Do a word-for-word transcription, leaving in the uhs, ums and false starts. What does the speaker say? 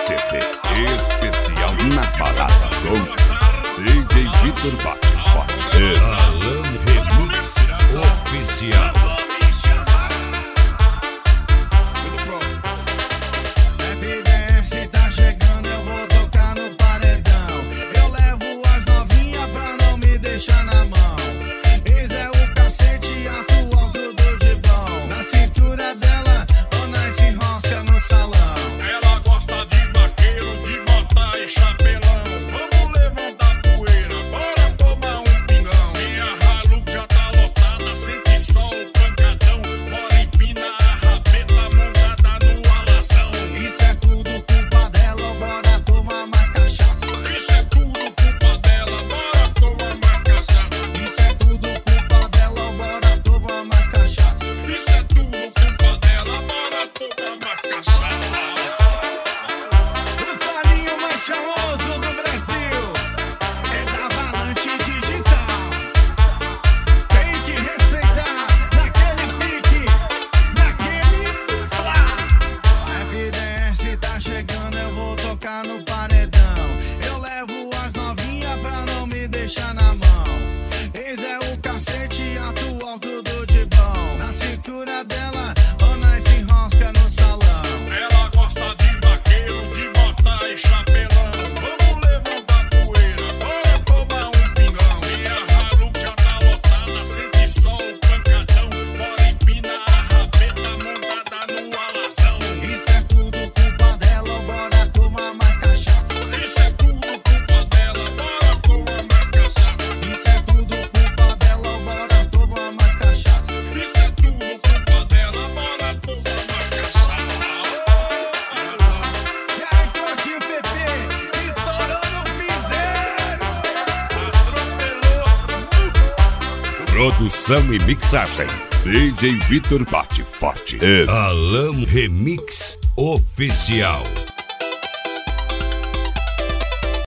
C D especial na balada com D J Vitor Bate Forte. Alan Remix Oficial. No paredão, eu levo as novinhas pra não me deixar na mão. Eis é o cacete atual, tudo de bom. Na cintura dela, ou nós se enrosca no salão. Ela gosta de vaqueiro, de bota e chapelão. Vamos levantar poeira, bora tomar um pingão. Minha Hilux já tá lotada, sente só o pancadão. Bora empinar a rabeta montada no alazão. Isso é tudo culpa dela, bora tomar mais cachaça. Isso é tudo culpa dela, bora tomar mais cachaça. Isso é tudo culpa dela, bora tomar mais cachaça. Isso é tudo culpa dela, bora tomar mais cachaça. E aí, Claudinho P P, estourou no piseiro. Atropelou. Produção e mixagem D J Vitor Bate Forte. Alan Remix Oficial.